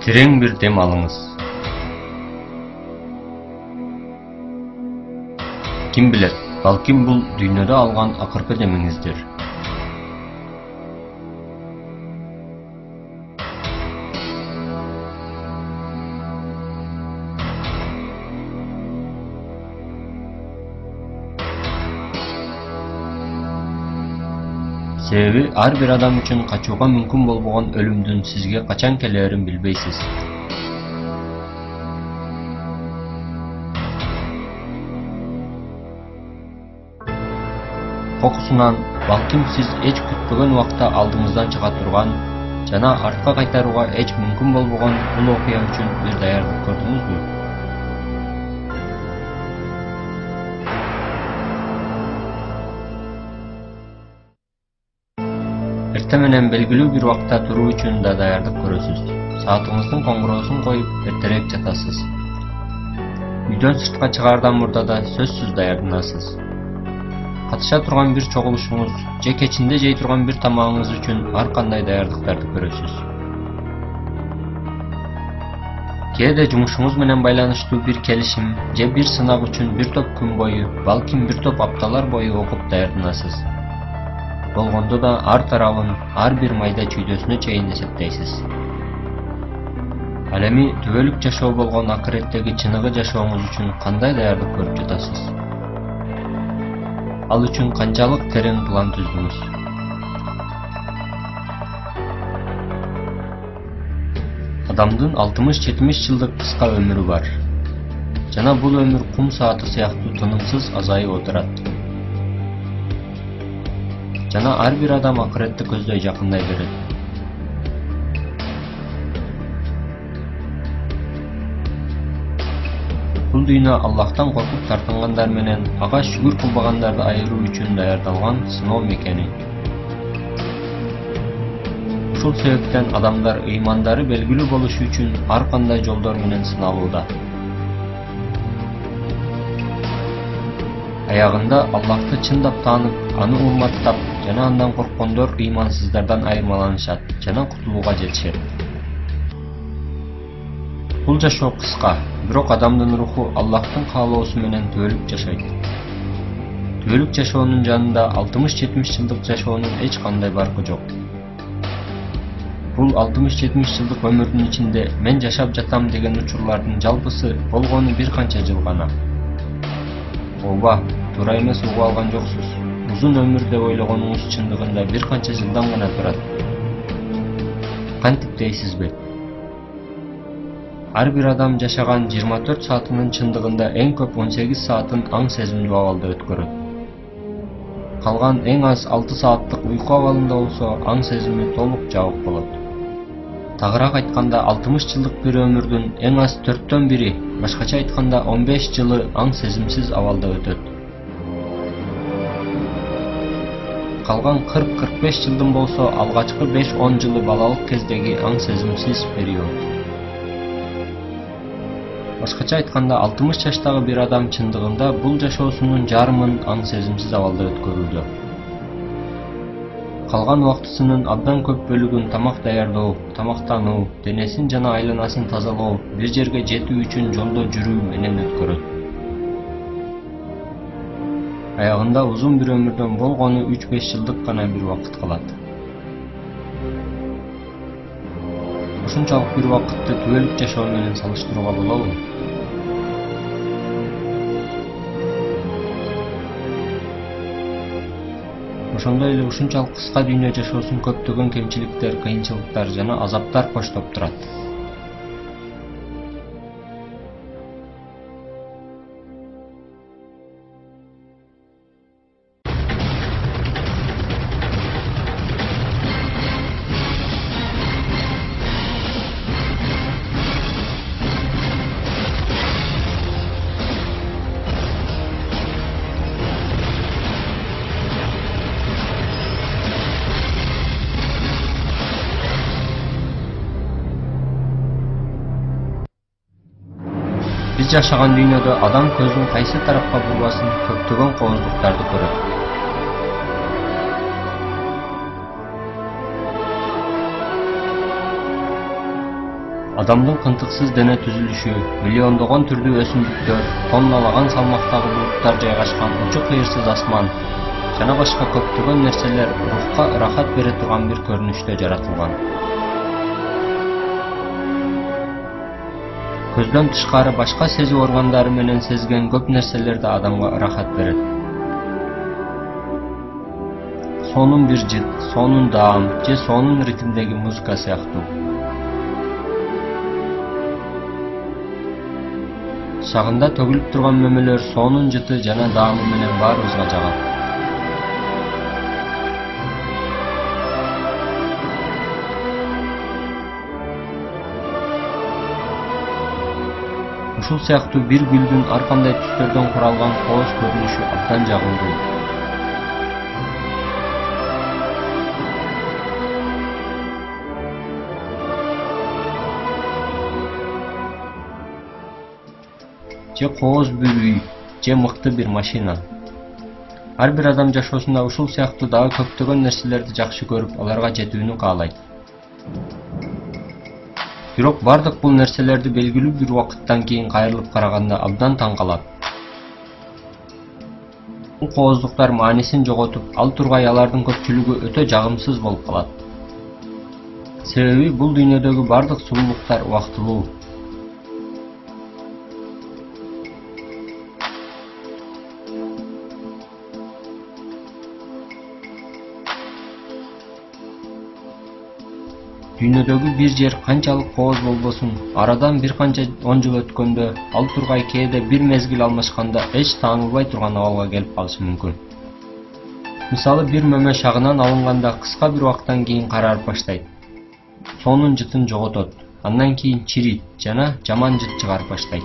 Терең bir dem alыңыз. Kim bilir, balkim bul dünyada algan akırkı demingizdir. Себеби ар bir адам үчүн качууга мүмкүн болбогон өлүмдүн сизге качан келерин билбейсиз. Кокусунан балким сиз эч күтпөгөн убакта алдыңыздан чыга турган жана артка кайтарууга эч мүмкүн болбогон бул окуя үчүн бир даярдык көрдүңүзбү? Эрте менен белгилүү бир убакта туруу үчүн да даярдык көрөсүз. Саатыңыздын коңгуроосун коюп эртерээк жатасыз. Үйдөн сыртка чыгаардан мурда да сөзсүз даярданасыз. Катыша турган бир чогулушуңуз же кечинде жей турган бир тамагыңыз үчүн ар кандай даярдыктарды көрөсүз. Кээде жумушуңуз менен байланыштуу бир келишим же бир сынак үчүн бир топ күн бою, балким бир топ апталар бою окуп даярданасыз. Болгондо да ар тарабын, ар бир майда чүйдөсүнө чейин эсептейсиз. Ал эми түбөлүк жашоо болгон акыреттеги чыныгы жашооңуз үчүн кандай даярдык көрүп жатасыз? Ал үчүн канчалык терең план түздүңүз? Адамдын 60-70 жылдык кыска өмүрү бар. Жана бул өмүр кум сааты сыяктуу тынымсыз азайып отурат. Жана ар бир адам акыретти көздөй жакындай берет. Бул дүйнө Аллахтан коркуп тартынгандар менен ага шүгүр кылбагандарды айыруу үчүн даярдалган сыноо мекени. Ушул себептен адамдар ыймандары белгилүү болушу үчүн ар кандай жолдор менен сыналууда. Аягында Аллахты чындап таанып, аны урматтап, жана андан корккондор ыймансыздардан айырмаланышат жана кутулууга жетишет. Бул жашоо кыска, бирок адамдын руху Аллахтын каалоосу менен түбөлүк жашайт. Түбөлүк жашоонун жанында 60-70 жылдык жашоонун эч кандай баркы жок. Бул 60-70 жылдык өмүрдүн ичинде мен жашап жатам деген учурлардын жалпысы болгону бир канча жыл гана. Ооба, туура эмес угуп алган жоксуз. Узун өмүр деп ойлогонуңуз чындыгында бир канча жылдан гана турат. Кантип дейсизби? Ар бир адам жашаган 24 саатынын чындыгында эң көп 18 саатын аң сезимдүү абалда өткөрөт. Калган эң аз 6 сааттык уйку абалында болсо аң сезими толук жабык болот. Тагыраак айтканда 60 жылдык бир өмүрдүн эң аз 4төн бири, башкача айтканда 15 жылы аң сезимсиз абалда өтөт. Калган 40-45 жылдын болсо алгачкы 5-10 жылы балалык кездеги аң сезимсиз период. Башкача айтканда 60 жаштагы бир адам чындыгында бул жашоосунун жарымын аң сезимсиз абалда өткөрүүдө. Калган убактысынын абдан көп бөлүгүн тамак даярдоо, тамактануу, денесин жана айланасын тазалоо, бир жерге жетүү үчүн жолдо жүрүү менен өткөрөт. Аягында узун бир өмүрдөн болгону 3-5 жылдык гана бир убакыт калат. Ушунчалык бир убакытты түбөлүк жашоо менен салыштырууга болобу? Ошондой эле ушунчалык кыска дүйнө жашоосун көптөгөн кемчиликтер, кыйынчылыктар жана азаптар коштоп турат. Биз жашаган дүйнөдө адам көзүн кайсы тарапка бурбасын көптөгөн кооздуктарды көрөт. Адамдын кынтыксыз дене түзүлүшү, миллиондогон түрдүү өсүмдүктөр, тонналаган салмактагы булуттар жайгашкан учу кыйырсыз асман жана башка көптөгөн нерселер рухка ырахат бере турган бир көрүнүштө жаратылган. Көздөн тышкары башка сезүү органдары менен сезген көп нерселер да адамга ырахат берет. Сонун бир жыт, сонун даам же сонун ритмдеги музыка сыяктуу. Шагында төгүлүп турган мөмөлөр сонун жыты жана даамы менен баарыбызга жагат. Ушул сыяктуу бир гүлдүн ар кандай түстөрдөн куралган кооз көрүнүшү абдан жагымдуу. Же кооз бир үй, же мыкты бир машина. Ар бир адам жашоосунда ушул сыяктуу дагы көптөгөн нерселерди жакшы көрүп, аларга жетүүнү каалайт. Бирок бардык бул нерселерди белгилүү бир убакыттан кийин кайрылып караганда абдан таң калат. Бул кооздуктар маанисин жоготуп, ал тургай алардын көпчүлүгү өтө жагымсыз болуп калат. Себеби бул дүйнөдөгү бардык сулуулуктар убактылуу. Дүйнөдөгү бир жер канчалык кооз болбосун, арадан бир канча 10 жыл өткөндө ал тургай кээде бир мезгил алмашканда эч таанылбай турган абалга келип калышы мүмкүн. Мисалы, бир мөмө шагынан алынганда кыска бир убакыттан кийин карарып баштайт. Сонун жытын жоготот, андан кийин чирийт жана жаман жыт чыгарып баштайт.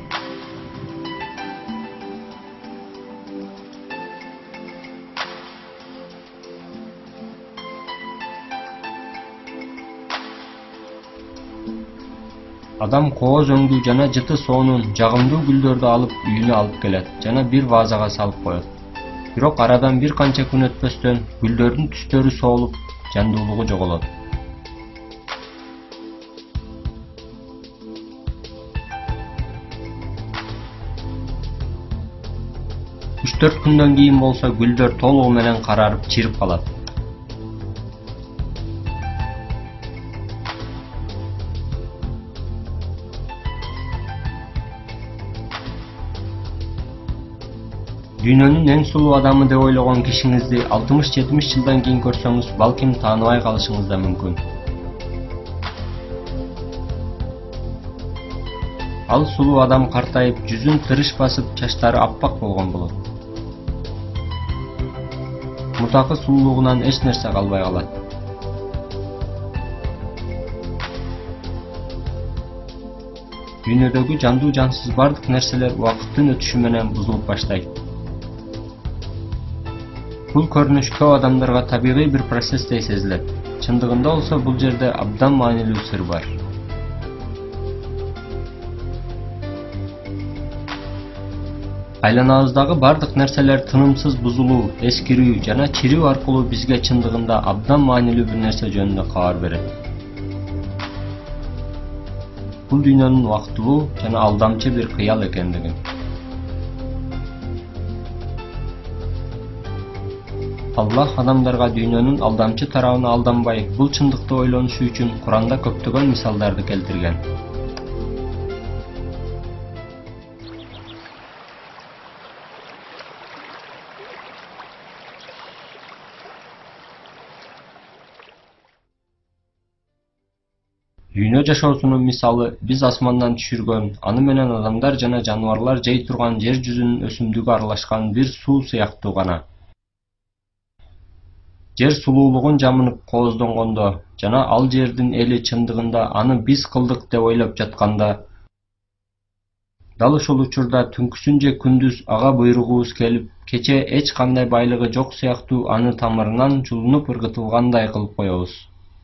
Адам кооз өңдүү жана жыты сонун, жагымдуу гүлдөрдү алып үйүнө алып келет жана бир вазага салып коет. Бирок арадан бир канча күн өтпөстөн гүлдөрдүн түстөрү соолуп, жандуулугу жоголот. Үч төрт күндөн кийин болсо гүлдөр толугу менен карарып, чирип калат. Дүйнөнүн эң сулуу адамы деп ойлогон кишиңизди 60-70 жылдан кийин көрсөңүз, балким тааныбай калышыңыз да мүмкүн. Ал сулуу адам картайып, жүзүн тырыш басып, чачтары аппак болгон болот. Мутакы сулуулугунан эч нерсе калбай калат. Дүйнөдөгү жандуу жансыз бардык нерселер убакыттын өтүшү менен бузулуп баштайт. Бул көрүнүш көп адамдарга табигый бир процесстей сезилет. Чындыгында болсо бул жерде абдан маанилүү сыр бар. Айланабыздагы бардык нерселер тынымсыз бузулуу, эскирүү жана чирүү аркылуу бизге чындыгында абдан маанилүү бир нерсе жөнүндө кабар берет. Бул дүйнөнүн убактылуу жана алдамчы бир кыял экендигин. Аллах адамдарга дүйнөнүн алдамчы тарабына алданбай, бул чындыкты ойлонушу үчүн Куранда көптөгөн мисалдарды келтирген. Дүйнө жашоосунун мисалы биз асмандан түшүргөн, аны менен адамдар жана жаныбарлар жей турган жер жүзүнүн өсүмдүгү аралашкан бир суу сыяктуу гана. Жер сулуулугун жамынып кооздонгондо жана ал жердин эли чындыгында аны биз кылдык деп ойлоп жатканда, дал ошол учурда түнкүсүн же күндүз ага буйругубуз келип, кече эч кандай байлыгы жок сыяктуу аны тамырынан жулунуп ыргытылгандай кылып коебуз.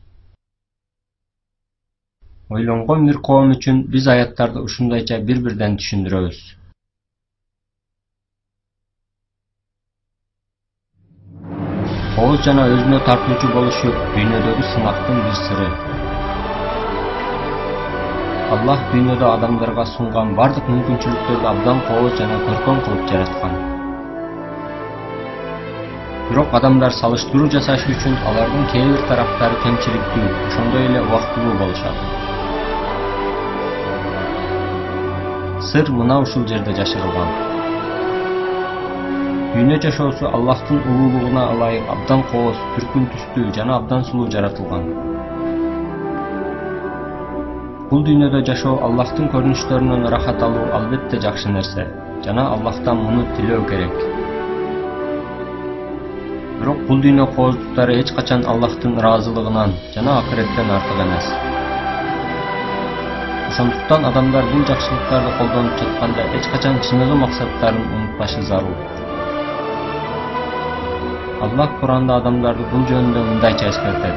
Ойлонгон бир коом үчүн биз аяттарды ушундайча бири-бирден түшүндүрөбүз. Кооз жана өзүнө тартуучу болушу дүйнөдөгү сынактын бир сыры. Аллах дүйнөдө адамдарга сунган бардык мүмкүнчүлүктөрдү абдан кооз жана көркөм кылып жараткан. Бирок адамдар салыштыруу жасаш үчүн алардын кээ бир тараптары кемчиликтүү, ошондой эле убактылуу болушат. Сыр мына ушул жерде жашырылган. Дүйнө жашоосу Аллахтын улуулугуна ылайык абдан кооз, түркүн түстүү жана абдан сулуу жаратылган. Бул дүйнөдө жашоо Аллахтын көрүнүштөрүнөн ырахат алуу албетте жакшы нерсе, жана Аллахтан муну тилөө керек. Бирок бул дүйнө кооздуктары эч качан Аллахтын ыраазылыгынан жана акыреттен артык эмес. Ошондуктан адамдар бул жакшылыктарды колдонуп жатканда эч качан чыныгы максаттарын унутпашы зарыл. Аллах Куранда адамдарды бул жөнүндө мындайча эскертет.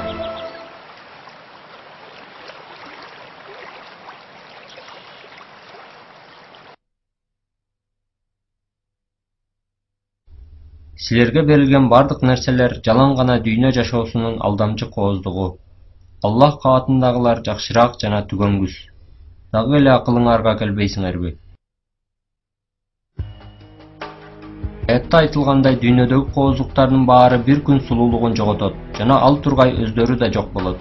Силерге берилген бардык нерселер жалаң гана дүйнө жашоосунун алдамчы кооздугу. Аллах кабатындагылар жакшыраак жана түгөнгүс. Дагы эле акылыңарга келбейсиңерби? Аятта айтылгандай дүйнөдөгү кооздуктардын баары бир күн сулуулугун жоготот жана ал тургай өздөрү да жок болот.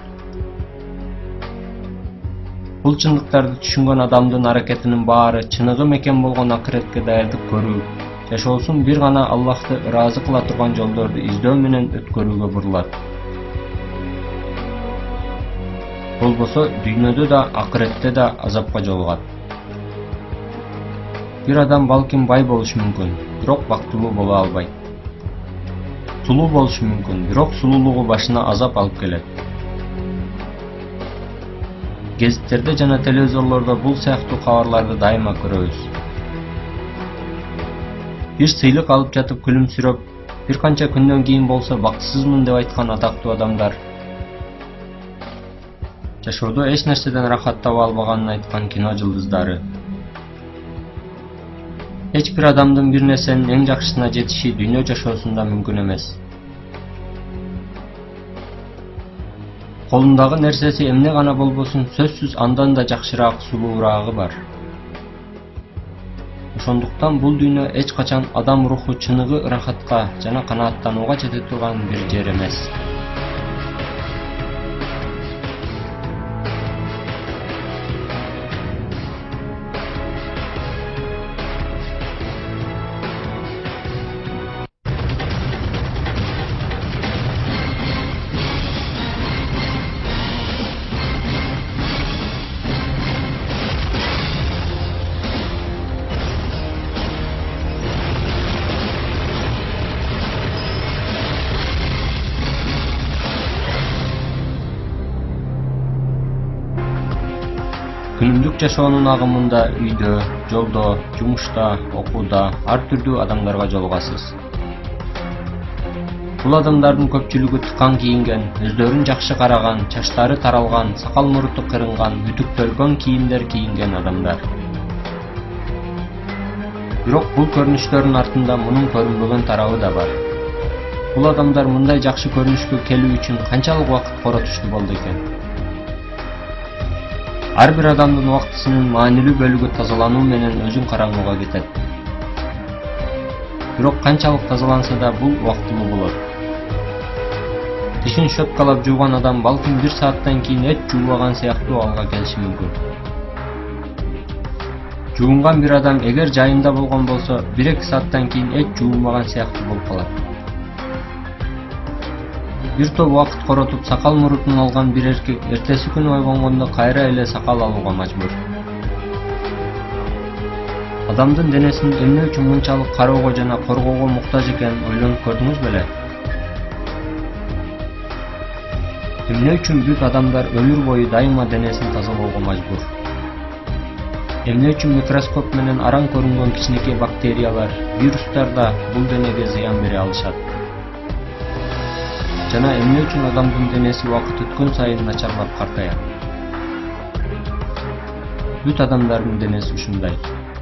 Бул чындыктарды түшүнгөн адамдын аракетинин баары чыныгы мекен болгон акыретке даярдык көрүү, жашоосун бир гана Аллахты ыраазы кыла турган жолдорду издөө менен өткөрүүгө бурулат. Болбосо дүйнөдө да акыретте да азапка жолугат. Бир адам балким бай болушу мүмкүн, бирок бактылуу боло албайт. Сулуу болушу мүмкүн, бирок сулуулугу башына азап алып келет. Гезиттерде жана телевизорлордо бул сыяктуу кабарларды дайыма көрөбүз. Бир сыйлык алып жатып күлүмсүрөп, бир канча күндөн кийин болсо бактысызмын деп айткан атактуу адамдар, жашоодо эч нерседен рахат таба албаганын айткан кино жылдыздары. Эч бир адамдын бир нерсенин эң жакшысына жетиши дүйнө жашоосунда мүмкүн эмес. Колундагы нерсеси эмне гана болбосун, сөзсүз андан да жакшыраак, сулуураагы бар. Ошондуктан бул дүйнө эч качан адам руху чыныгы ырахатка жана канааттанууга жете турган бир жер эмес. Күнүмдүк жашоонун агымында үйдө, жолдо, жумушта, окууда ар түрдүү адамдарга жолугасыз. Бул адамдардын көпчүлүгү тыкан кийинген, өздөрүн жакшы караган, чачтары таралган, сакал муруту кырынган, үтүктөлгөн кийимдер кийинген адамдар. Бирок бул көрүнүштөрдүн артында мунун көрүнбөгөн тарабы да бар. Бул адамдар мындай жакшы көрүнүшкө келүү үчүн канчалык убакыт коротушту болду экен? Ар бир адамдын убактысынын маанилүү бөлүгү тазалануу менен өзүн караңгыга кетет. Бирок канчалык тазаланса да бул убактылуу болот. Тишин щеткалап жууган адам балким 1 сааттан кийин эч жуубаган сыяктуу абалга келиши мүмкүн. Жуунган бир адам эгер жайында болгон болсо 1-2 сааттан кийин эч жуунбаган сыяктуу болуп калат. Бир топ убакыт коротуп сакал мурутун алган бир эркек эртеси күнү ойгонгондо кайра эле сакал алууга мажбур. Адамдын денесин эмне үчүн мынчалык кароого жана коргоого муктаж экенин ойлонуп көрдүңүз беле? Эмне үчүн бүт адамдар өмүр бою дайыма денесин тазалоого мажбур? Эмне үчүн микроскоп менен араң көрүнгөн кичинекей бактериялар, вирустар да бул денеге зыян бере алышат? Жана эмне үчүн адамдын денеси убакыт өткөн сайын начарлап картаят? Бүт адамдардын денеси ушундай.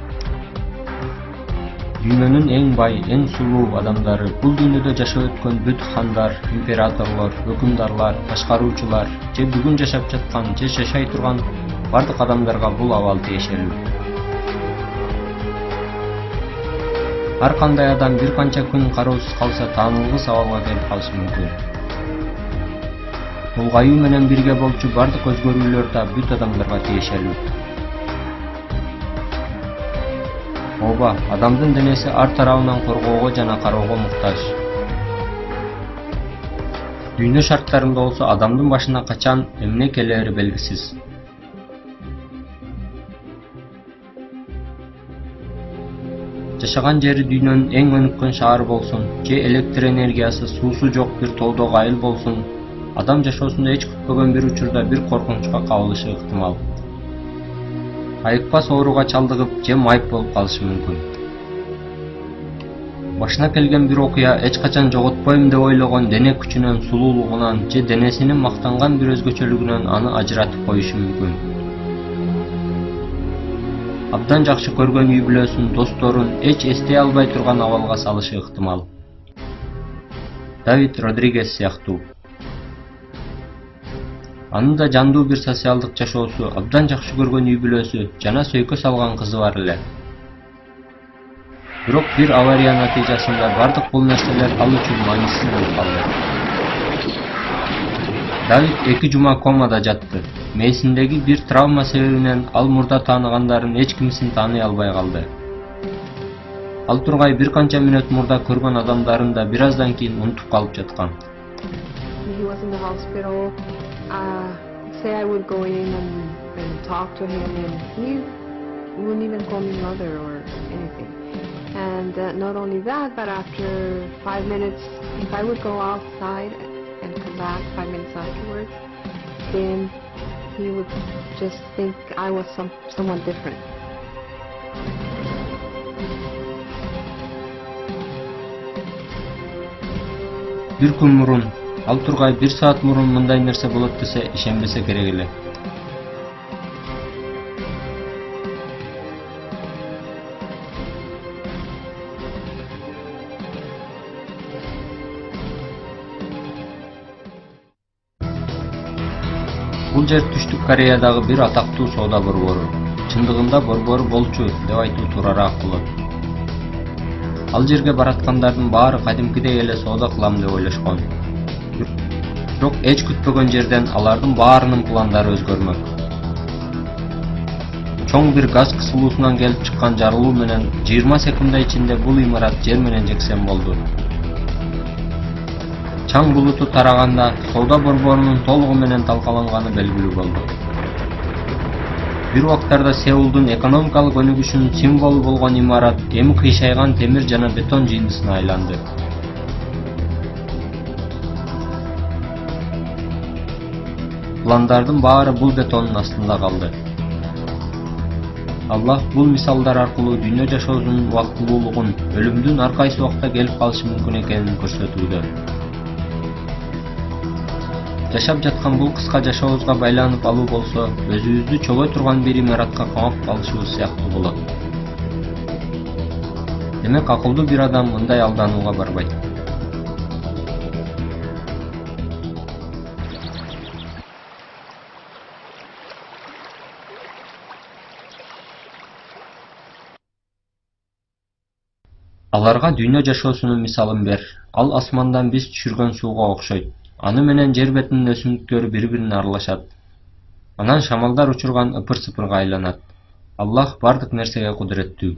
Дүйнөнүн эң бай, эң сулуу адамдары, бул дүйнөдө жашап өткөн бүт хандар, императорлор, өкүмдарлар, башкаруучулар, же бүгүн жашап жаткан, же жашай турган бардык адамдарга бул абал тиешелүү. Ар кандай адам бир канча күн кароосуз калса таанылгыс абалга келип калышы мүмкүн. Улгаюу менен бирге болчу бардык өзгөрүүлөр да бүт адамдарга тиешелүү. Ооба, адамдын денеси ар тарабынан коргоого жана кароого муктаж. Дүйнө шарттарында болсо адамдын башына качан эмне келери белгисиз. Жашаган жери дүйнөнүн эң өнүккөн шаары болсун, же электр энергиясы, суусу жок бир тоодогу айыл болсун, адам жашоосунда эч күтпөгөн бир учурда бир коркунучка кабылышы ыктымал. Айыкпас ооруга чалдыгып же майып болуп калышы мүмкүн. Башына келген бир окуя эч качан жоготпойм деп ойлогон дене күчүнөн, сулуулугунан же денесинин мактанган бир өзгөчөлүгүнөн аны ажыратып коюшу мүмкүн. Абдан жакшы көргөн үй бүлөсүн, досторун эч эстей албай турган абалга салышы ыктымал. Давид Родригес сыяктуу. Анын да жандуу бир социалдык жашоосу, абдан жакшы көргөн үй бүлөсү жана сөйкө салган кызы бар эле. Бирок бир авария натыйжасында бардык бул нерселер ал үчүн маанисиз болуп калды. Давид 2 жума комада жатты. Мээсиндеги бир травма себебинен ал мурда тааныгандарын эч кимисин тааный албай калды. Ал тургай бир канча мүнөт мурда көргөн адамдарын да бир аздан кийин унутуп калып жаткан. Say I would go in and talk to him, and he wouldn't even call me mother or anything. And not only that, but after 5 minutes, if I would go outside and come back 5 minutes afterwards, then he would just think I was someone different. Bir күн мурун, ал тургай 1 саат мурун мындай нерсе болот десе ишенбесе керек эле. Бул жер Түштүк Кореядагы бир атактуу соода борбору. Чындыгында борбору болчу деп айтуу туурараак болот. Ал жерге бараткандардын баары кадимкидей эле соода кылам деп ойлошкон. Бирок эч күтпөгөн жерден алардын баарынын пландары өзгөрмөк. Чоң бир газ кысылуусунан келип чыккан жарылуу менен 20 секунда ичинде бул имарат жер менен жексен болду. Чаң булуту тараганда соода борборунун толугу менен талкаланганы белгилүү болду. Бир убактарда Сеулдун экономикалык өнүгүшүнүн символу болгон имарат эми кыйшайган темир жана бетон жыйындысына айланды. Пландардын баары бул бетондун астында калды. Аллах бул мисалдар аркылуу дүйнө жашоосунун убактылуулугун, өлүмдүн ар кайсы убакта келип калышы мүмкүн экенин көрсөтүүдө. Жашап жаткан бул кыска жашообузга байланып алуу болсо, өзүбүздү чогой турган бир имаратка камап калышыбыз сыяктуу болот. Демек, акылдуу бир адам мындай алданууга барбайт. Аларга дүйнө жашоосунун мисалын бер. Ал асмандан биз түшүргөн сууга окшойт. Аны менен жер бетинин өсүмдүктөрү бири-бирине аралашат. Анан шамалдар учурган ыпыр-сыпырга айланат. Аллах бардык нерсеге кудуреттүү.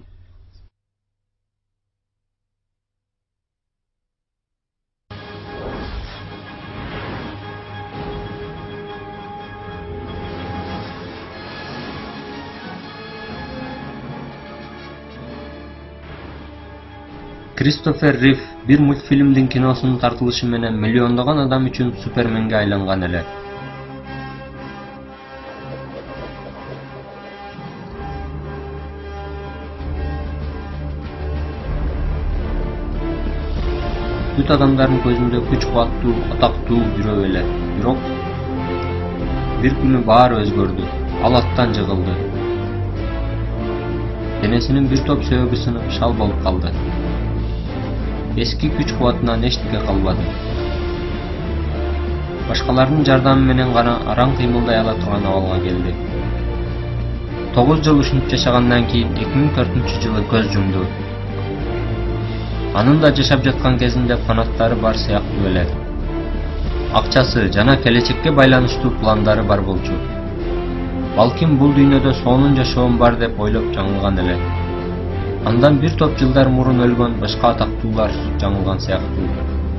Кристофер Рив бир мультфильмдин киносунун тартылышы менен миллиондогон адам үчүн Суперменге айланган эле. Бүт адамдардын көзүндө күч кубаттуу, атактуу бирөө эле. Бирок бир күнү баары өзгөрдү. Ал аттан жыгылды. Денесинин бир топ сөөгү сынып шал болуп калды. Эски күч кубатынан эчтеке калбады. Башкалардын жардамы менен гана араң кыймылдай ала турган абалга келди. 9 жыл ушинтип жашагандан кийин 2004-жылы көз жумду. Анын да жашап жаткан кезинде фанаттары бар сыяктуу эле. Акчасы жана келечекке байланыштуу пландары бар болчу. Балким бул дүйнөдө сонун жашоом бар деп ойлоп жаңылган эле. Андан бир топ жылдар мурун өлгөн башка атактуулар жаңылган сыяктуу.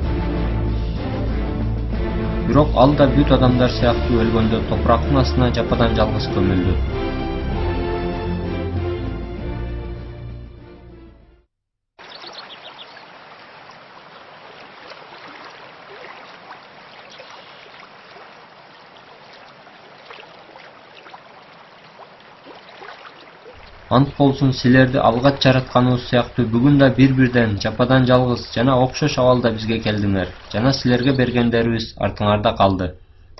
Бирок ал да бүт адамдар сыяктуу өлгөндө топурактын астына жападан жалгыз көмүлдү. Ант болсун силерди алгач жаратканыбыз сыяктуу бүгүн да бир-бирден жападан жалгыз жана окшош абалда бизге келдиңер жана силерге бергендерибиз артыңарда калды.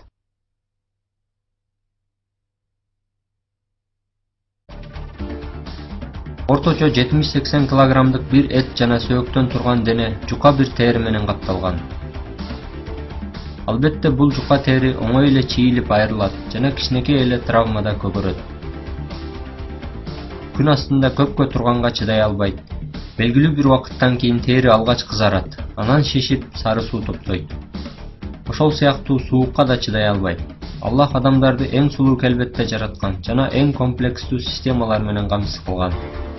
Орточо 70-80 килограммдык бир эт жана сөөктөн турган дене жука бир тери менен капталган. Албетте бул жука тери оңой эле чийилип айрылат жана кичинекей эле травмада көгөрөт. Күн астында көпкө турганга чыдай албайт. Белгилүү бир убакыттан кийин тери алгач кызарат, анан шишип сары суу топтойт. Ошол сыяктуу суукка да чыдай албайт. Аллах адамдарды эң сулуу келбетте жараткан жана эң комплекстүү системалар менен камсыз кылган.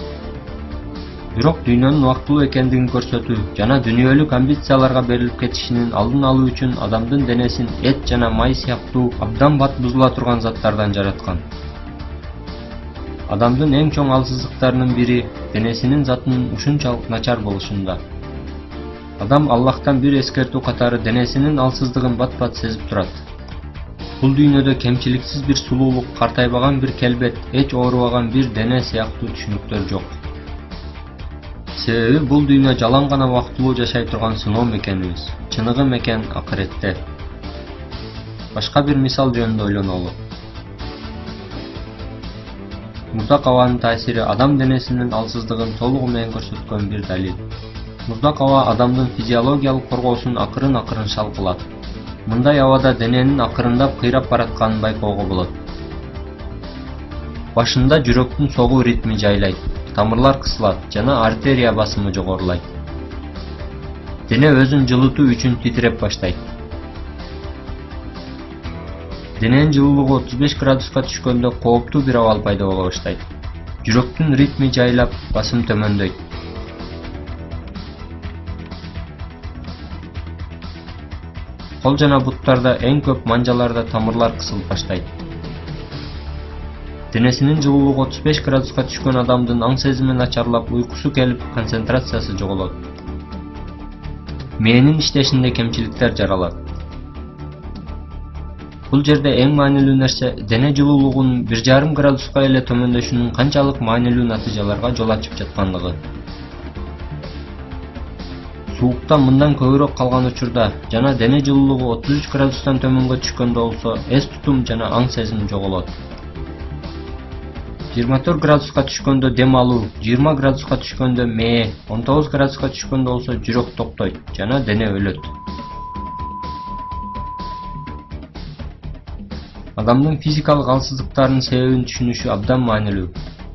Бирок дүйнөнүн убактылуу экендигин көрсөтүү жана дүйнөлүк амбицияларга берилип кетишинин алдын алуу үчүн адамдын денесин эт жана май сыяктуу абдан бат бузула турган заттардан жараткан. Адамдын эң чоң алсыздыктарынын бири денесинин затынын ушунчалык начар болушунда. Адам Аллахтан бир эскертүү катары денесинин алсыздыгын бат-бат сезип турат. Бул дүйнөдө кемчиликсиз бир сулуулук, картайбаган бир келбет, эч оорубаган бир дене сыяктуу түшүнүктөр жок. Себеби бул дүйнө жалаң гана убактылуу жашай турган сыноо мекенибиз. Чыныгы мекен акыретте. Башка бир мисал жөнүндө ойлонолу. Муздак абанын таасири адам денесинин алсыздыгын толугу менен көрсөткөн бир далил. Муздак аба адамдын физиологиялык коргоосун акырын-акырын шалкылат. Мындай абада дененин акырындап кыйрап баратканын байкоого болот. Башында жүрөктүн согуу ритми жайлайт, тамырлар кысылат жана артерия басымы жогорулайт. Дене өзүн жылытуу үчүн титиреп баштайт. Дененин жылуулугу 35 градуска түшкөндө кооптуу бир абал пайда боло баштайт. Жүрөктүн ритми жайлап, басым төмөндөйт. Кол жана буттарда эң көп манжаларда тамырлар кысылып баштайт. Денесинин жылуулугу 35 градуска түшкөн адамдын аң сезими начарлап, уйкусу келип, концентрациясы жоголот. Мээнин иштешинде кемчиликтер жаралат. Бул жерде эң маанилүү нерсе дене жылуулугунун 1,5 градуска эле төмөндөшүнүн канчалык маанилүү натыйжаларга жол ачып жаткандыгы. Суукта мындан көбүрөөк калган учурда жана дене жылуулугу 33 градустан төмөнгө түшкөндө болсо эс тутум жана аң сезим жоголот. 24 градуска түшкөндө дем алуу, 20 градуска түшкөндө мээ, 19 градуска түшкөндө болсо жүрөк токтойт жана дене өлөт. Адамдын физикалык алсыздыктарынын себебин түшүнүшү абдан маанилүү.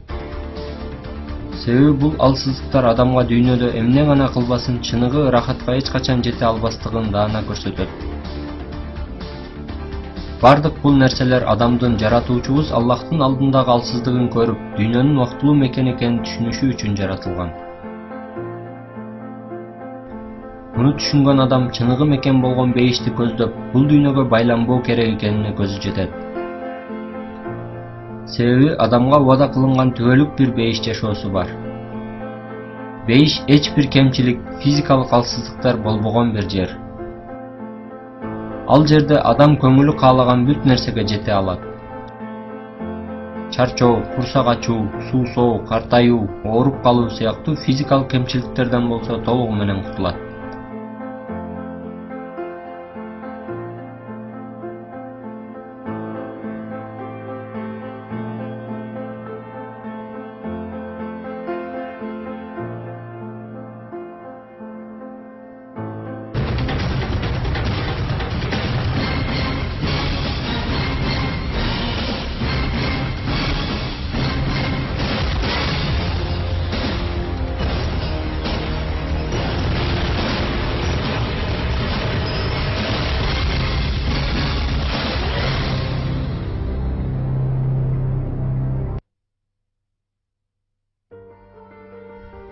Себеби бул алсыздыктар адамга дүйнөдө эмне гана кылбасын чыныгы ырахатка эч качан жете албастыгын даана көрсөтөт. Бардык бул нерселер адамдын жаратуучубуз Аллахтын алдындагы алсыздыгын көрүп, дүйнөнүн убактылуу мекен экенин түшүнүшү үчүн жаратылган. Муну түшүнгөн адам чыныгы мекен болгон бейишти көздөп, бул дүйнөгө байланбоо керек экенине көзү жетет. Себеби адамга убада кылынган түбөлүк бир бейиш жашоосу бар. Бейиш эч бир кемчилик, физикалык алсыздыктар болбогон бир жер. Ал жерде адам көңүлү каалаган бүт нерсеге жете алат. Чарчоо, курсак ачуу, суусоо, картайуу, ооруп калуу сыяктуу физикалык кемчиликтерден болсо толугу менен кутулат.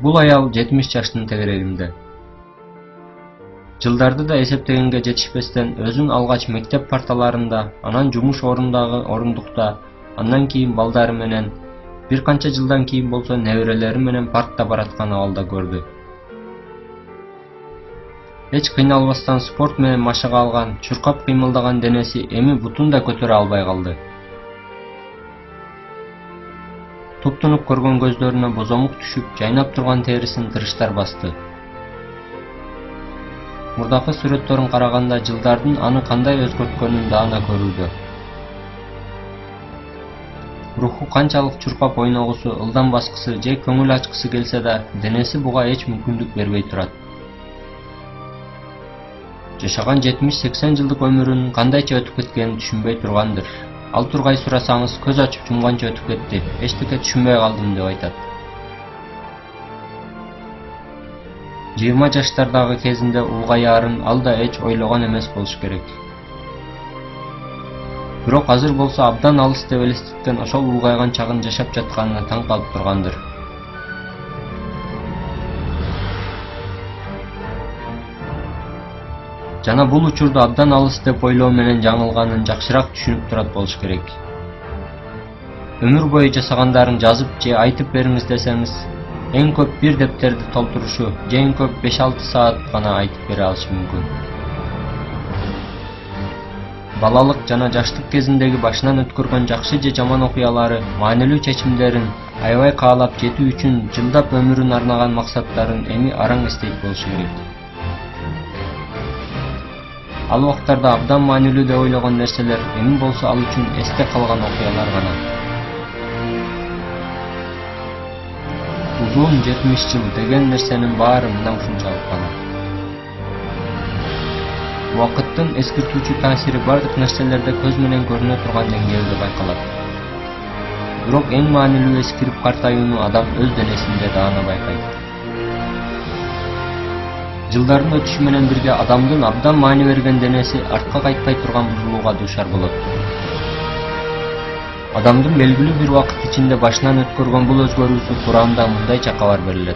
Бул аял 70 жаштын тегерегинде. Жылдарды да эсептегенге жетишпестен өзүн алгач мектеп парталарында, анан жумуш орындагы орундукта, андан кийин балдары менен, бир канча жылдан кийин болсо неберелери менен паркта бараткан абалда көрдү. Эч кыйналбастан спорт менен машыга алган, чуркап кыймылдаган денеси эми бутун да көтөрө албай калды. Туптунуп көргөн көздөрүнө бозомук түшүп, жайнап турган терисин тырыштар басты. Мурдакы сүрөттөрүн караганда жылдардын аны кандай өзгөрткөнүн даана көрүүдө. Руху канчалык чуркап ойногусу, ылдам баскысы же көңүл ачкысы келсе да, денеси буга эч мүмкүндүк бербей турат. Жашаган 70-80 жылдык өмүрүнүн кандайча өтүп кеткенин түшүнбөй тургандыр. Ал тургай сурасаңыз, көз ачып жумганча өтүп кетти, эчтеке түшүнбөй калдым деп айтат. 20 жаштардагы кезинде улгаяарын ал да эч ойлогон эмес болуш керек. Бирок азыр болсо абдан алыс деп элестеткен ошол улгайган чагын жашап жатканына таң калып тургандыр. Жана бул учурда абдан алыс деп ойлоо менен жаңылганын жакшыраак түшүнүп турат болуш керек. Өмүр бою жасагандарын жазып же айтып бериңиз десеңиз, эң көп бир дептерди толтурушу же эң көп 5-6 саат гана айтып бере алышы мүмкүн. Балалык жана жаштык кезиндеги башынан өткөргөн жакшы же жаман окуялары, маанилүү чечимдерин аябай каалап жетүү үчүн жылдап өмүрүн арнаган максаттарын эми араң эстейт болушу керек. Ал убактарда абдан маанилүү деп ойлогон нерселер эми болсо ал үчүн эсте калган окуялар гана. Узун 70 жыл деген нерсенин баары мындан ушунчалык гана. Убакыттын эскиртүүчү таасири бардык нерселерде көз менен көрүнө турган деңгээлде байкалат. Бирок эң маанилүү эскирип картаюуну адам өз денесинде даана байкайт. Жылдардын өтүшү менен бирге адамдын абдан маани берген денеси артка кайтпай турган бузулууга дуушар болот. Адамдын белгилүү бир убакыт ичинде башынан өткөргөн бул өзгөрүүсү Куранда мындайча кабар берилет.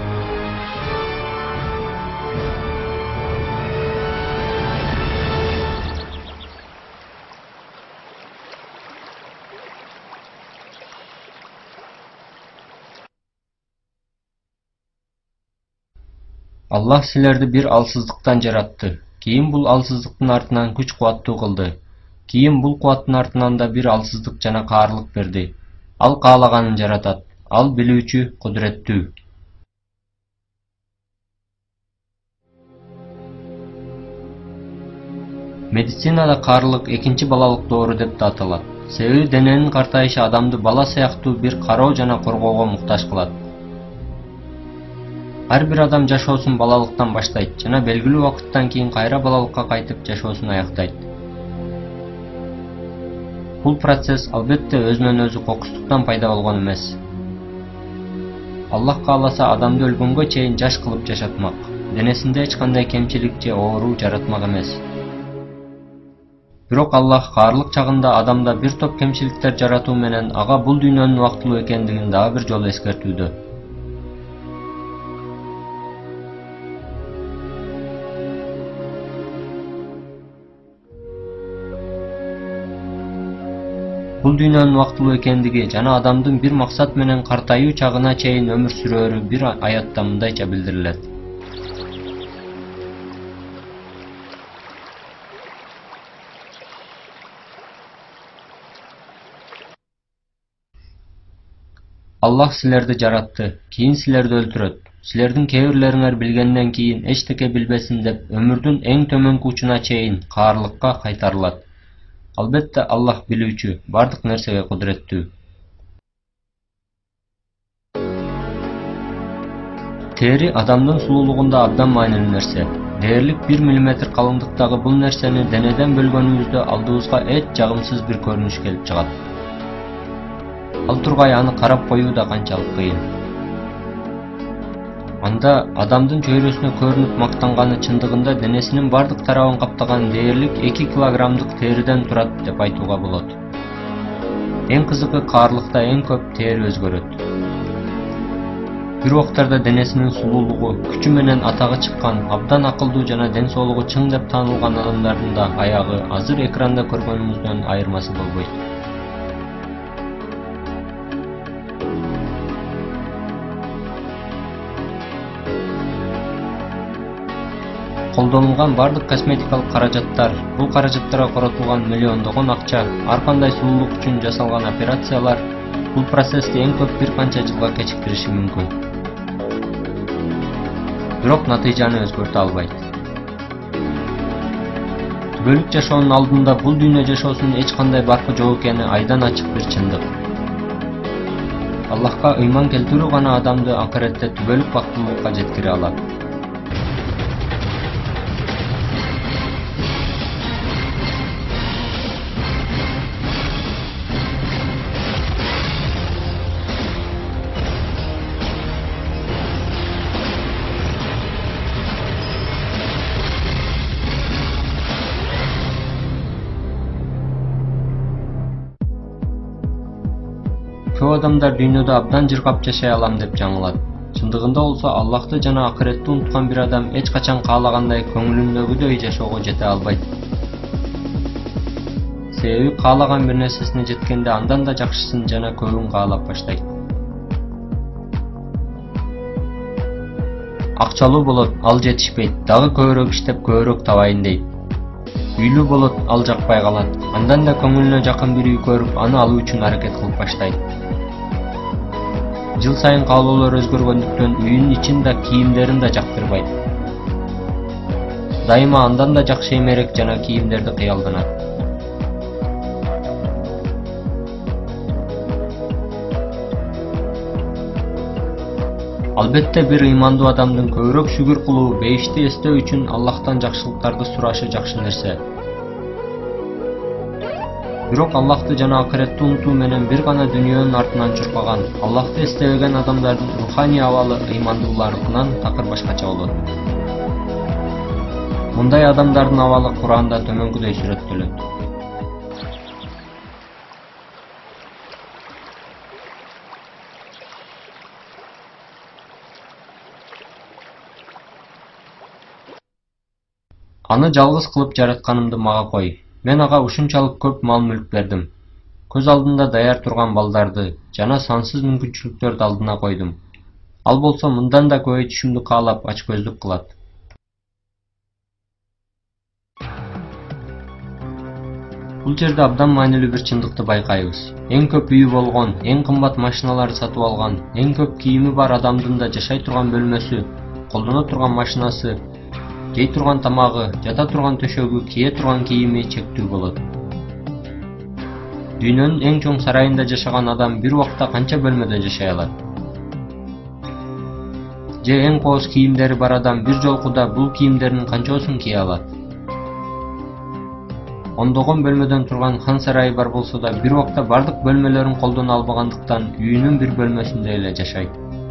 Аллах силерди бир алсыздыктан жаратты. Кийин бул алсыздыктын артынан күч-кубаттуу кылды. Кийин бул кубаттын артынан да бир алсыздык жана каарлык берди. Ал каалаганын жаратат. Ал билүүчү, кудуреттүү. Медицинада каарлык экинчи балалык доору деп да аталат. Себеби дененин картайышы адамды бала сыяктуу бир кароо жана коргоого муктаж кылат. Ар бир адам жашоосун балалыктан баштайт жана белгилүү убакыттан кийин кайра балалыкка кайтып жашоосун аяктайт. Бул процесс албетте өзүнөн өзү кокустуктан пайда болгон эмес. Аллах кааласа адамды өлгөнгө чейин жаш кылып жашатмак. Денесинде эч кандай кемчилик же оору жаратмак эмес. Бирок Аллах каарлык чагында адамда бир топ кемчиликтер жаратуу менен ага бул дүйнөнүн убактылуу экендигин дагы бир жолу эскертүүдө. Бул дүйнөнүн убактылуу экендиги жана адамдын бир максат менен картайуу чагына чейин өмүр сүрөөрү бир аятта мындайча билдирилет. Аллах силерди жаратты, кийин силерди өлтүрөт. Силердин кээ бирлериңер билгенден кийин эчтеке билбесин деп өмүрдүн эң төмөнкү учуна чейин каарлыкка кайтарылат. Албетте Аллах билүүчү, бардык нерсеге кудуреттүү. Тери адамдын сулуулугунда абдан маанилүү нерсе. Дээрлик 1 мм калыңдыктагы бул нерсени денеден бөлгөнүбүздө алдыбызга эч жагымсыз бир көрүнүш келип чыгат. Ал тургай аны карап коюу да канчалык кыйын. Анда адамдын чөйрөсүнө көрүнүп мактанганы чындыгында денесинин бардык тарабын каптаган дээрлик 2 килограммдык териден турат деп айтууга болот. Эң кызыгы каарлыкта эң көп тери өзгөрөт. бир убактарда денесинин сулуулугу, күчү менен атагы чыккан, абдан акылдуу жана ден соолугу чың деп таанылган адамдардын да аягы азыр экранда көргөнүбүздөн айырмасы болбойт. Колдонулган бардык косметикалык каражаттар, бул каражаттарга коротулган миллиондогон акча, ар кандай сулуулук үчүн жасалган операциялар бул процессти эң көп бир канча жылга кечиктириши мүмкүн. Бирок натыйжаны өзгөртө албайт. Түбөлүк жашоонун алдында бул дүйнө жашоосунун эч кандай баркы жок экени айдан ачык бир чындык. Аллахка ыйман келтирүү гана адамды акыретте түбөлүк бактылуулукка жеткире алат. Көп адамдар дүйнөдө абдан жыргап жашай алам деп жаңылат. Чындыгында болсо Аллахты жана акыретти унуткан бир адам эч качан каалагандай көңүлүндөгүдөй жашоого жете албайт. Себеби каалаган бир нерсесине жеткенде андан да жакшысын жана көбүн каалап баштайт. Акчалуу болот, ал жетишпейт, дагы көбүрөөк иштеп көбүрөөк табайын дейт. Үйлүү болот, ал жакпай калат. Андан да көңүлүнө жакын бир үй көрүп, аны алуу үчүн аракет кылып баштайт. Жыл сайын каалоолор өзгөргөндүктөн үйүнүн ичин да, кийимдерин да жактырбайт. Дайыма андан да жакшы эмерек жана кийимдерди кыялданат. Албетте бир ыймандуу адамдын көбүрөөк шүгүр кылуу, бейишти эстөө үчүн Аллахтан жакшылыктарды сурашы жакшы нерсе. Бирок Аллахты жана акыретти унутуу менен бир гана дүйнөнүн артынан чуркаган, Аллахты эстебеген адамдардын руханий абалы ыймандууларынын такыр башкача болот. Мындай адамдардын абалы Куранда төмөнкүдөй сүрөттөлөт. Аны жалгыз кылып жаратканымды мага кой. Мен ага ушунчалык көп мал-мүлк бердим. Көз алдында даяр турган балдарды жана сансыз мүмкүнчүлүктөрдү алдына койдум. Ал болсо мындан да көбөйтүшүмдү каалап ачкөздүк кылат. Бул жерде абдан маанилүү бир чындыкты байкайбыз. Эң көп үйү болгон, эң кымбат машиналарды сатып алган, эң көп кийими бар адамдын да жашай турган бөлмөсү, колдоно турган машинасы, жей турган тамагы, жата турган төшөгү, кие турган кийими чектүү болот. Дүйнөнүн эң чоң сарайында жашаган адам бир убакта канча бөлмөдө жашай алат? Же эң кооз кийимдери бар адам бир жолкуда бул кийимдердин канчоосун кие алат? Ондогон бөлмөдөн турган хан сарайы бар болсо да бир убакта бардык бөлмөлөрүн колдоно албагандыктан үйүнүн бир бөлмөсүндө эле жашайт.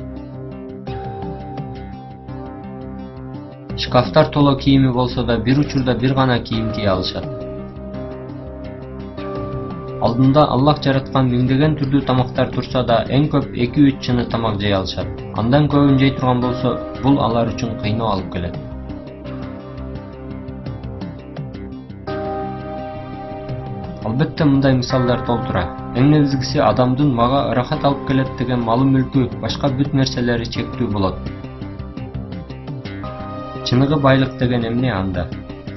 Шкафтар толо кийими болсо да бир учурда бир гана кийим кие алышат. Алдында Аллах жараткан миңдеген түрдүү тамактар турса да эң көп 2-3 чыны тамак жей алышат. Андан көбүн жей турган болсо, бул алар үчүн кыйноо алып келет. Албетте мындай мисалдар толтура. Эң негизгиси адамдын мага ырахат алып келет деген малы мүлкү, башка бүт нерселери чектүү болот. Чыныгы байлык деген эмне анда?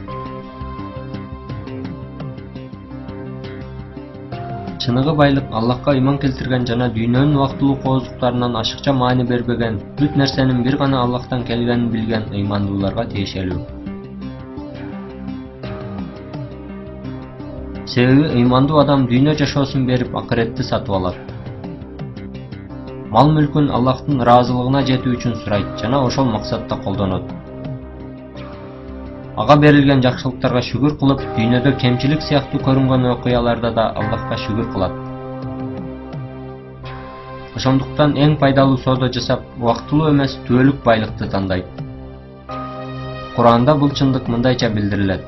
Чыныгы байлык Аллахка ыйман келтирген жана дүйнөнүн убактылуу кооздуктарынан ашыкча маани бербеген, бүт нерсенин бир гана Аллахтан келгенин билген ыймандууларга тиешелүү. Себеби ыймандуу адам дүйнө жашоосун берип акыретти сатып алат. Мал мүлкүн Аллахтын ыраазылыгына жетүү үчүн сурайт жана ошол максатта колдонот. Ага берилген жакшылыктарга шүгүр кылып, дүйнөдө кемчилик сыяктуу көрүнгөн окуяларда да Аллахка шүгүр кылат. Ошондуктан эң пайдалуу соода жасап, убактылуу эмес түбөлүк байлыкты тандайт. Куранда бул чындык мындайча билдирилет.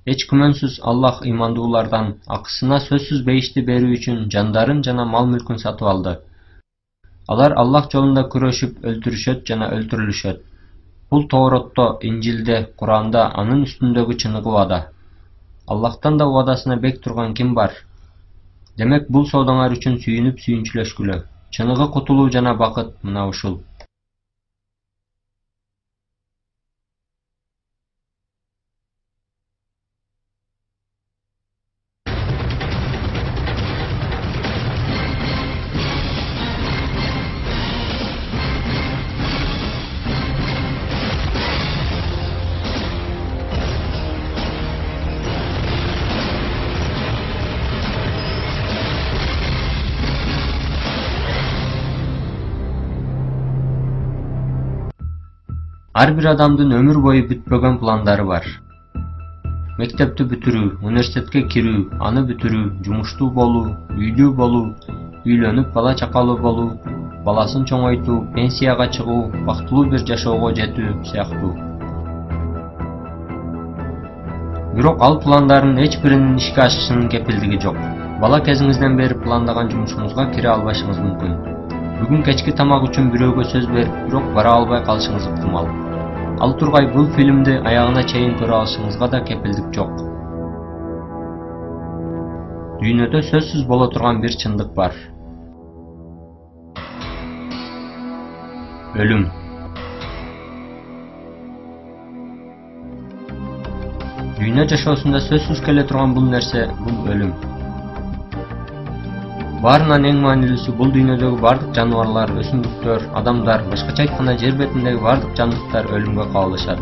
Эч күмөнсүз Аллах ыймандуулардан акысына сөзсүз бейишти берүү үчүн жандарын жана мал-мүлкүн сатып алды. Алар Аллах жолунда күрөшүп өлтүрүшөт жана өлтүрүлүшөт. Бул Тооротто, Инжилде, Куранда анын үстүндөгү чыныгы убада. Аллахтан да убадасына бек турган ким бар? Демек бул соодоңар үчүн сүйүнүп сүйүнчүлөшкүлө. Чыныгы кутулуу жана бакыт мына ушул. Ар бир адамдын өмүр бою бүтпөгөн пландары бар. Мектепти бүтүрүү, университетке кирүү, аны бүтүрүү, жумуштуу болуу, үйлүү болуу, үйлөнүп бала чакалуу болуу, баласын чоңойтуу, пенсияга чыгуу, бактылуу бир жашоого жетүү сыяктуу. Бирок ал пландардын эч биринин ишке ашышынын кепилдиги жок. Бала кезиңизден бери пландаган жумушуңузга кире албашыңыз мүмкүн. Бүгүн кечки тамак үчүн бирөөгө сөз берип, бирок бара албай калышыңыз ыктымал. Ал тургай бул фильмди аягына чейин көрө алышыңызга да кепилдик жок. Дүйнөдө сөзсүз боло турган бир чындык бар. Өлүм. Дүйнө жашоосунда сөзсүз келе турган бул нерсе бул өлүм. Баарынан эң маанилүүсү бул дүйнөдөгү бардык жаныбарлар, өсүмдүктөр, адамдар, башкача айтканда жер бетиндеги бардык жандыктар өлүмгө кабылышат.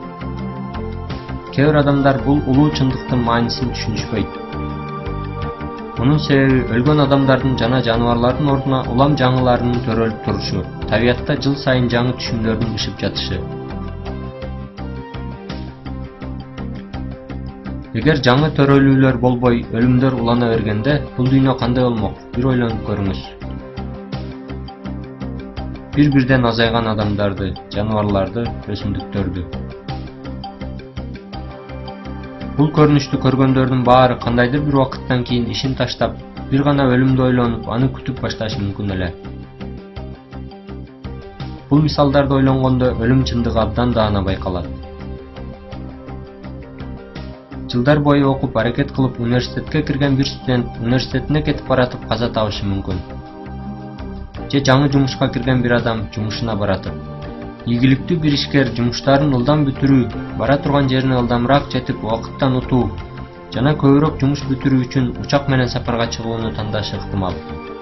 Кээ бир адамдар бул улуу чындыктын маанисин түшүнүшпөйт. Мунун себеби өлгөн адамдардын жана жаныбарлардын ордуна улам жаңыларынын төрөлүп турушу, табиятта жыл сайын жаңы түшүмдөрдүн ышып жатышы. Эгер жаңы төрөлүүлөр болбой, өлүмдөр улана бергенде, бул дүйнө кандай болмок? Бир ойлонуп көрүңүз. Бир-бирден азайган адамдарды, жаныбарларды, өсүмдүктөрдү. Бул көрүнүштү көргөндөрдүн баары кандайдыр бир убакыттан кийин ишин таштап, бир гана өлүмдү ойлонуп, аны күтүп башташы мүмкүн эле. Бул мисалдарды ойлонгондо өлүм чындыгы абдан даана байкалат. Жылдар бою окуп, аракет кылып, университетке кирген бир студент университетине кетип баратып каза табышы мүмкүн. Же жаңы жумушка кирген бир адам жумушуна баратып. Ийгиликтүү бир ишкер жумуштарын ылдам бүтүрүү, бара турган жерине ылдамыраак жетип, убакыттан утуу жана көбүрөөк жумуш бүтүрүү үчүн учак менен сапарга чыгууну тандашы ыктымал.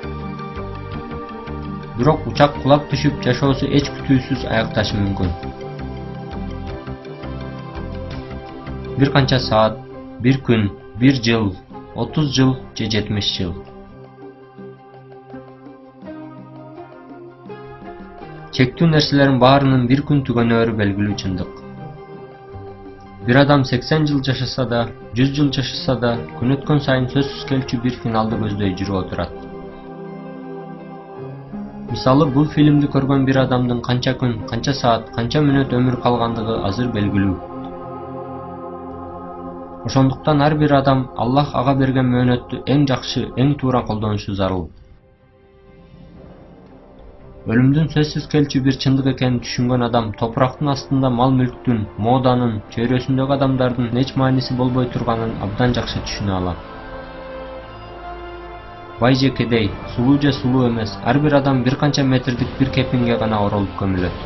Бирок учак кулап түшүп, жашоосу эч күтүүсүз аякташы мүмкүн. Бир канча саат, бир күн, бир жыл, 30 жыл же 70 жыл. Чектүү нерселердин баарынын бир күн түгөнөөрү белгилүү чындык. Бир адам 80 жыл жашаса да, 100 жыл жашаса да, күн өткөн сайын сөзсүз келчү бир финалды көздөй жүрүп отурат. Мисалы, бул фильмди көргөн бир адамдын канча күн, канча саат, канча мүнөт өмүрү калгандыгы азыр белгилүү. Ошондуктан ар бир адам Аллах ага берген мөөнөттү эң жакшы, эң туура колдонушу зарыл. Өлүмдүн сөзсүз келчү бир чындык экенин түшүнгөн адам топурактын астында мал-мүлктүн, моданын, чөйрөсүндөгү адамдардын эч мааниси болбой турганын абдан жакшы түшүнө алат. Бай же кедей, сулуу же сулуу эмес, ар бир адам бир канча метрдик бир кепинге гана оролуп көмүлөт.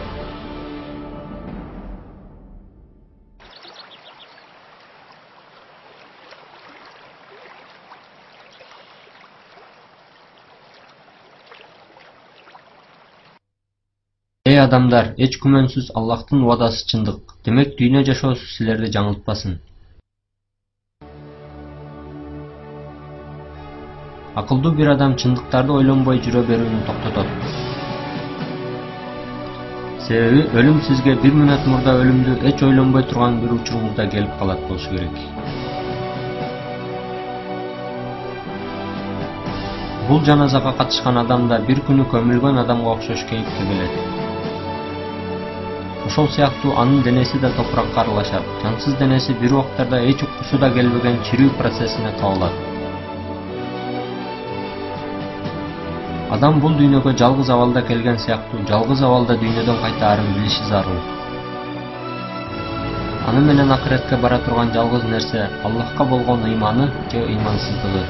Эй адамдар, эч күмөнсүз Аллахтын убадасы чындык. Демек дүйнө жашоосу силерди жаңылтпасын. Акылдуу бир адам чындыктарды ойлонбой жүрө берүүнү токтотот. Себеби өлүм сизге бир мүнөт мурда өлүмдү эч ойлонбой турган бир учуруңузда келип калат болушу керек. Бул жаназага катышкан адам да бир күнү көмүлгөн адамга окшош кейипке келет. Ошол сыяктуу анын денеси да топуракка аралашат. Жансыз денеси бир убактарда эч уккусу да келбеген чирүү процессине кабылат. Адам бул дүйнөгө жалгыз абалда келген сыяктуу жалгыз абалда дүйнөдөн кайтаарын билиши зарыл. Аны менен акыретке бара турган жалгыз нерсе Аллахка болгон ыйманы же ыймансыздыгы.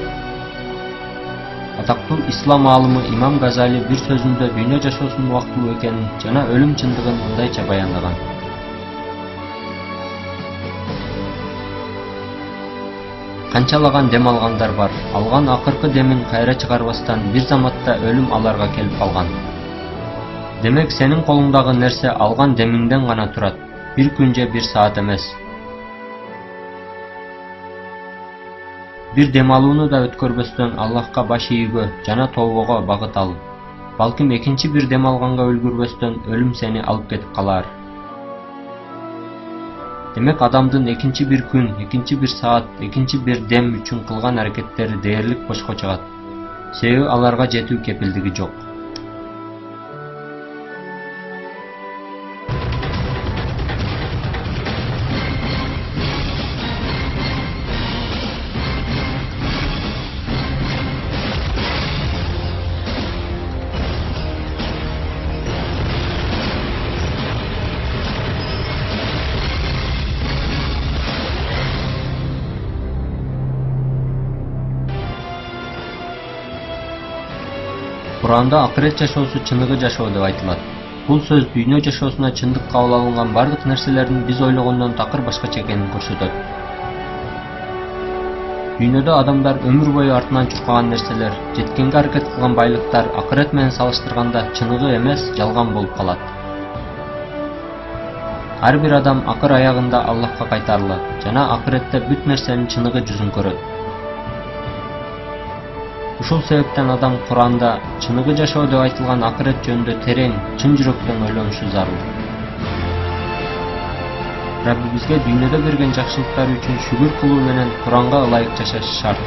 Атактуу ислам аалымы Имам Газали бир сөзүндө дүйнө жашоосунун убактылуу экенин жана өлүм чындыгын мындайча баяндаган. Канчалаган дем алгандар бар, алган акыркы демин кайра чыгарбастан бир заматта өлүм аларга келип калган. Демек сенин колуңдагы нерсе алган демиңден гана турат, бир күн же бир саат эмес. Бир дем алууну да өткөрбөстөн Аллахка баш ийүүгө жана тообого багыт ал. Балким экинчи бир дем алганга үлгүрбөстөн өлүм сени алып кетип калар. Демек адамдын экинчи бир күн, экинчи бир саат, экинчи бир дем үчүн кылган аракеттери дээрлик бошко чыгат. Себеби аларга жетүү кепилдиги жок. Куранда акырет жашоосу чыныгы жашоо деп айтылат. Бул сөз дүйнө жашоосуна чындык кабыл алынган бардык нерселердин биз ойлогондон такыр башкача экенин көрсөтөт. Дүйнөдө адамдар өмүр бою артынан чуркаган нерселер, жеткенге аракет кылган байлыктар акырет менен салыштырганда чыныгы эмес, жалган болуп калат. Ар бир адам акыр аягында Аллахка кайтарылат жана акыретте бүт нерсенин чыныгы жүзүн көрөт. Ушул себептен адам Куранда чыныгы жашоо деп айтылган акырет жөнүндө терең, чын жүрөктөн ойлонушу зарыл. Раббибизге дүйнөдө берген жакшылыктары үчүн шүгүр кылуу менен Куранга ылайык жашаш шарт.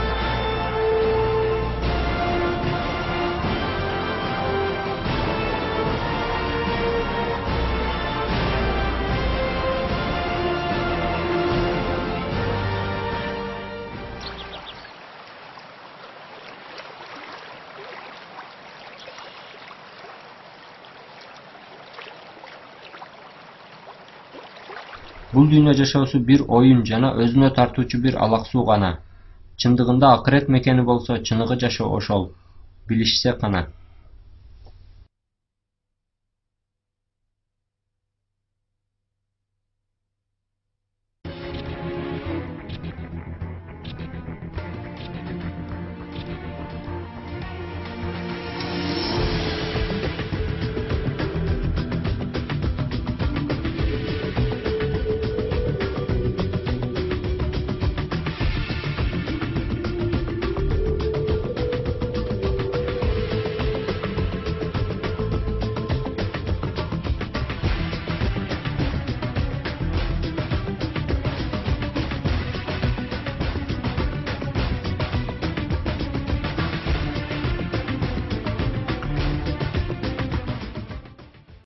Бул дүйнө жашоосу бир оюн жана өзүнө тартуучу бир алаксуу гана. Чындыгында акырет мекени болсо чыныгы жашоо ошол. Билишсе гана.